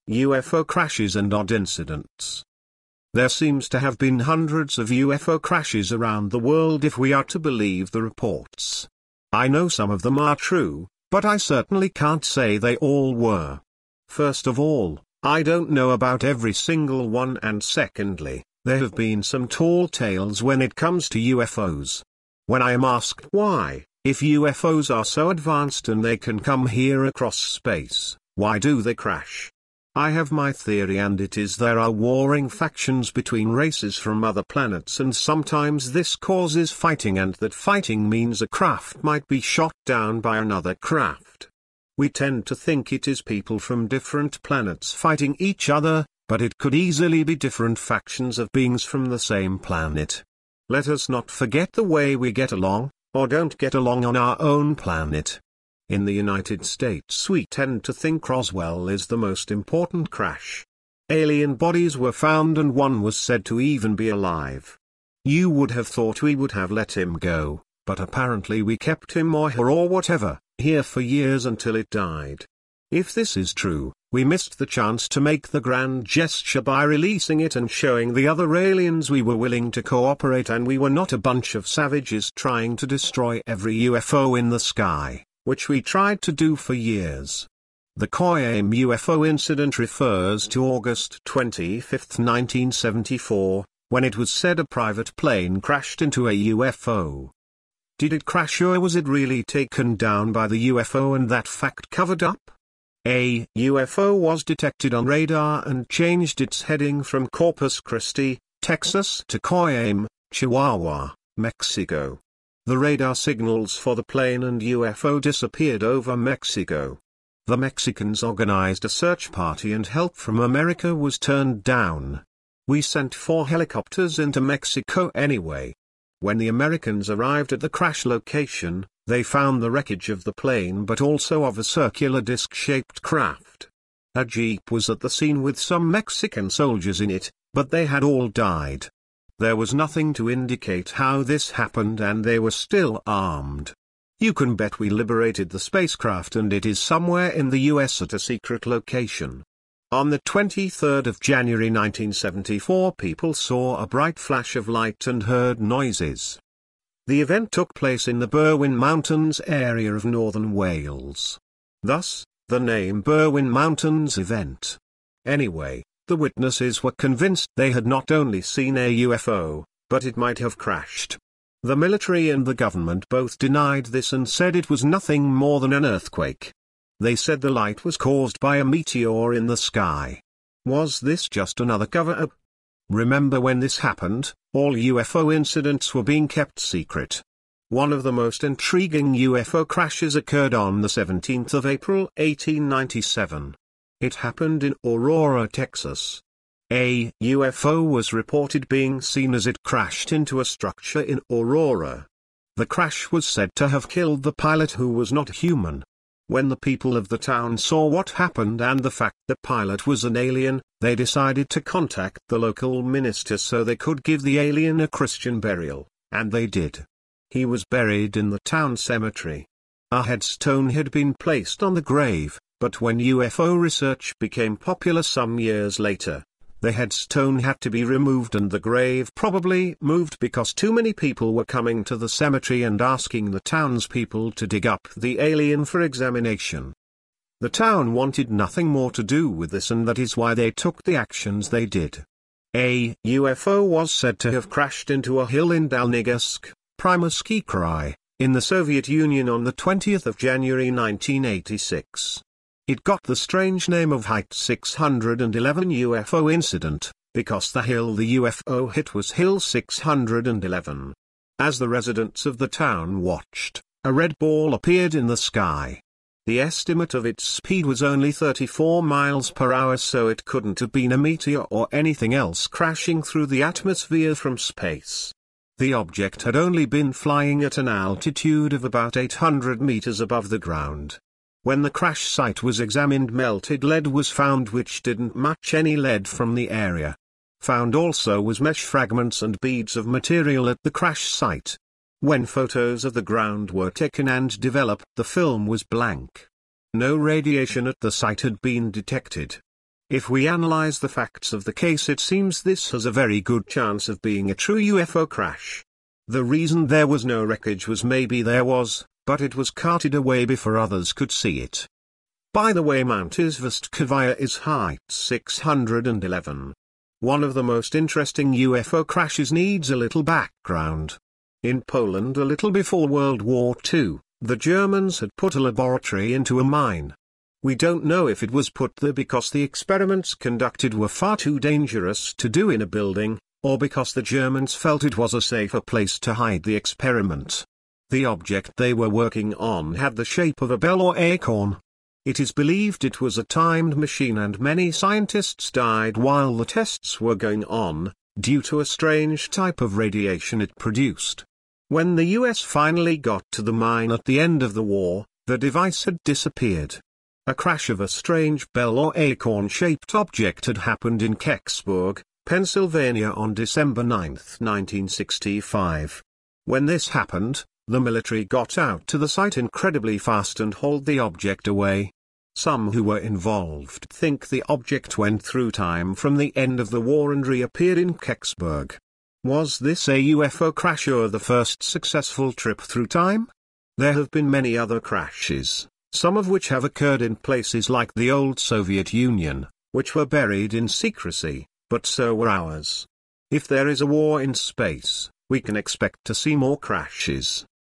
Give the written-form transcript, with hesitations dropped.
UFO crashes and odd incidents. There seems to have been hundreds of UFO crashes around the world if we are to believe the reports. I know some of them are true, but I certainly can't say they all were. First of all, I don't know about every single one, and secondly, there have been some tall tales when it comes to UFOs. When I am asked why, if UFOs are so advanced and they can come here across space, why do they crash? I have my theory, and it is there are warring factions between races from other planets, and sometimes this causes fighting, and that fighting means a craft might be shot down by another craft. We tend to think it is people from different planets fighting each other, but it could easily be different factions of beings from the same planet. Let us not forget the way we get along, or don't get along on our own planet. In the United States we tend to think Roswell is the most important crash. Alien bodies were found and one was said to even be alive. You would have thought we would have let him go, but apparently we kept him or her or whatever, here for years until it died. If this is true, we missed the chance to make the grand gesture by releasing it and showing the other aliens we were willing to cooperate and we were not a bunch of savages trying to destroy every UFO in the sky, which we tried to do for years. The Koyam UFO incident refers to August 25, 1974, when it was said a private plane crashed into a UFO. Did it crash, or was it really taken down by the UFO and that fact covered up? A UFO was detected on radar and changed its heading from Corpus Christi, Texas to Koyam, Chihuahua, Mexico. The radar signals for the plane and UFO disappeared over Mexico. The Mexicans organized a search party and help from America was turned down. We sent 4 helicopters into Mexico anyway. When the Americans arrived at the crash location, they found the wreckage of the plane but also of a circular disc-shaped craft. A jeep was at the scene with some Mexican soldiers in it, but they had all died. There was nothing to indicate how this happened and they were still armed. You can bet we liberated the spacecraft and it is somewhere in the US at a secret location. On the 23rd of January 1974, people saw a bright flash of light and heard noises. The event took place in the Berwyn Mountains area of northern Wales. Thus, the name Berwyn Mountains event. Anyway, the witnesses were convinced they had not only seen a UFO, but it might have crashed. The military and the government both denied this and said it was nothing more than an earthquake. They said the light was caused by a meteor in the sky. Was this just another cover-up? Remember, when this happened, all UFO incidents were being kept secret. One of the most intriguing UFO crashes occurred on the 17th of April 1897. It happened in Aurora, Texas. A UFO was reported being seen as it crashed into a structure in Aurora. The crash was said to have killed the pilot, who was not human. When the people of the town saw what happened and the fact the pilot was an alien, they decided to contact the local minister so they could give the alien a Christian burial, and they did. He was buried in the town cemetery. A headstone had been placed on the grave, but when UFO research became popular some years later, the headstone had to be removed and the grave probably moved because too many people were coming to the cemetery and asking the townspeople to dig up the alien for examination. The town wanted nothing more to do with this, and that is why they took the actions they did. A UFO was said to have crashed into a hill in Dalnygusk, Primorski Krai, in the Soviet Union on the 20th of January 1986. It got the strange name of Height 611 UFO incident, because the hill the UFO hit was Hill 611. As the residents of the town watched, a red ball appeared in the sky. The estimate of its speed was only 34 miles per hour, so it couldn't have been a meteor or anything else crashing through the atmosphere from space. The object had only been flying at an altitude of about 800 meters above the ground. When the crash site was examined, melted lead was found which didn't match any lead from the area. Found also was mesh fragments and beads of material at the crash site. When photos of the ground were taken and developed, the film was blank. No radiation at the site had been detected. If we analyze the facts of the case, it seems this has a very good chance of being a true UFO crash. The reason there was no wreckage was maybe there was, but it was carted away before others could see it. By the way, Mount Izvestkivaya is height 611. One of the most interesting UFO crashes needs a little background. In Poland a little before World War II, the Germans had put a laboratory into a mine. We don't know if it was put there because the experiments conducted were far too dangerous to do in a building, or because the Germans felt it was a safer place to hide the experiment. The object they were working on had the shape of a bell or acorn. It is believed it was a timed machine, and many scientists died while the tests were going on, due to a strange type of radiation it produced. When the US finally got to the mine at the end of the war, the device had disappeared. A crash of a strange bell or acorn-shaped object had happened in Kecksburg, Pennsylvania on December 9, 1965. When this happened, the military got out to the site incredibly fast and hauled the object away. Some who were involved think the object went through time from the end of the war and reappeared in Kecksburg. Was this a UFO crash or the first successful trip through time? There have been many other crashes, some of which have occurred in places like the old Soviet Union, which were buried in secrecy, but so were ours. If there is a war in space, we can expect to see more crashes.